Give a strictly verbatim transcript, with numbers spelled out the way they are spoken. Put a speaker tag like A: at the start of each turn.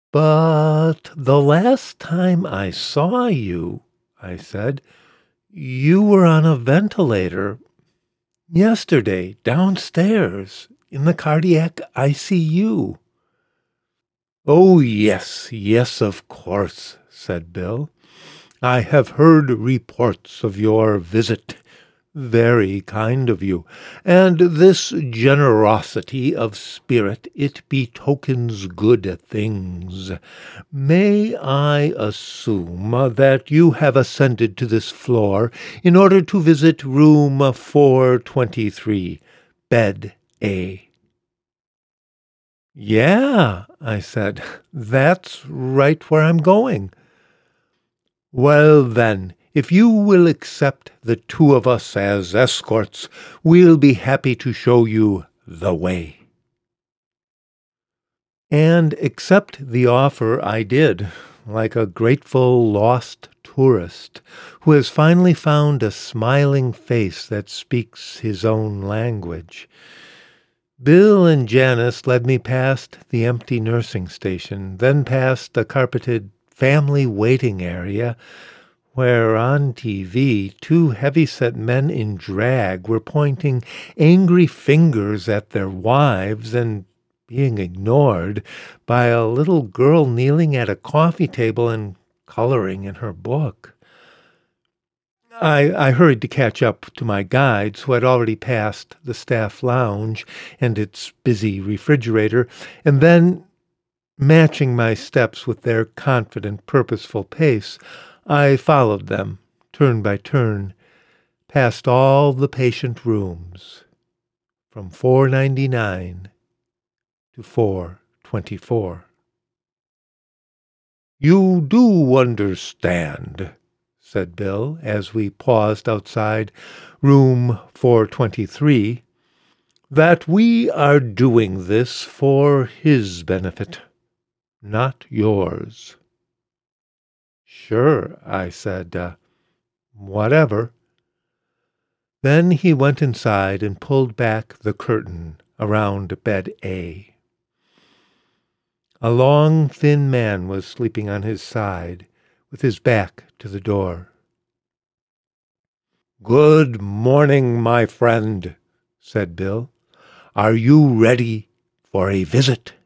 A: But the last time I saw you, I said, you were on a ventilator. Yesterday, downstairs, in the cardiac I C U. Oh, yes, yes, of course, said Bill. I have heard reports of your visit. Very kind of you, and this generosity of spirit, it betokens good things. May I assume that you have ascended to this floor in order to visit room four twenty-three, bed A? Yeah, I said, that's right where I'm going. Well, then, if you will accept the two of us as escorts, we'll be happy to show you the way. And accept the offer I did, like a grateful lost tourist who has finally found a smiling face that speaks his own language. Bill and Janice led me past the empty nursing station, then past the carpeted family waiting area, where on T V two heavy-set men in drag were pointing angry fingers at their wives and being ignored by a little girl kneeling at a coffee table and coloring in her book. I, I hurried to catch up to my guides, who had already passed the staff lounge and its busy refrigerator, and then, matching my steps with their confident, purposeful pace, I followed them, turn by turn, past all the patient rooms, from four ninety-nine to four twenty-four. You do understand, said Bill, as we paused outside room four twenty-three, that we are doing this for his benefit, not yours. Sure, I said, uh, whatever. Then he went inside and pulled back the curtain around bed A. A long, thin man was sleeping on his side, with his back to the door. Good morning, my friend, said Bill. Are you ready for a visit?